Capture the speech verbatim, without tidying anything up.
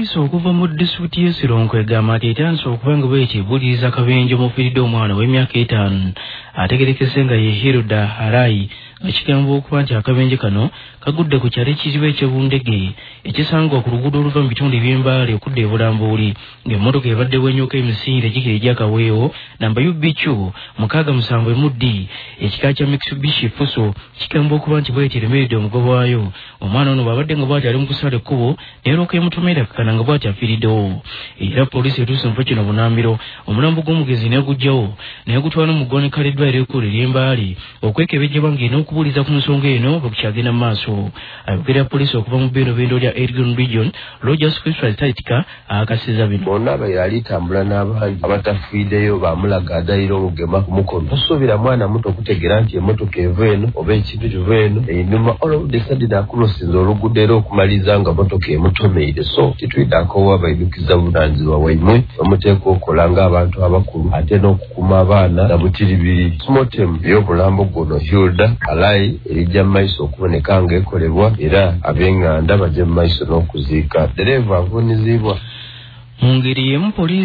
Poliisi okuva mu disitulikiti y'e Sironko egamba nti etandise okuba nga bw'eti ebuuliriza akabenje omufiiridde omwana w'emyaka etaano ategerekese nga ye Hilda Harayi nga kigamba okuba nti akabenje kano kagudde ku kyalo ekizibu eky'Obundege ekisangwa ku luguudo oluva mu bitundu eby'Embaale okudda e Bulambuuli ng'emmotoka ebadde bwennyuka emisinde egikira egy'Akaweewo namba U B Q mukaaga musanvu emu D ekika kya Mitsubishi Fuso kigamba okuba nti bw'eti eremeredde omugoba waayo. Omwana ono bw'abadde nga bw'ati ali mu kusala ekkubo n'erooka emutomera kakana nga bw'ati afiiriddewo. Era poliisi etuuse mu kino Bunambiro omulambo gw'omugezi n'eguggyawo naye gutwala mu ggwanika ly'eddwaliro ekkulu ery'Embaale okwekebejjebwa ng'erina okubuuliza ku nsonga eno bwe kukyagenda mu maaso. Ayogera poliisi okuva mu Bendobendo lya Elgon Region Rogers Christopher Taitika akasiza bino. Bonna yali tambula n'abangi abatafiideyo bamulaga adayira omugema ku mukono. Tosuubira mwana muto okutegeera nti emmotoka eva eno oba ekintu kiva eno einuma olwo decided akulosinza oluguudo era okumaliza nga motoka emutomeire. So kituyidako abayidukiza buvunaanyizibwa bwammwe bamuteeka okukola ng'abantu abakulu ate n'okukuma abaana na butiribiri. Smotem y'omulambo guno Hilda Harayi erijja mu maaso okuboneka ng'ekolebwa era ab'enganda bajja mu maaso n'okuziika. Dereeva avunizibwa mu ngeri y'emu poliisi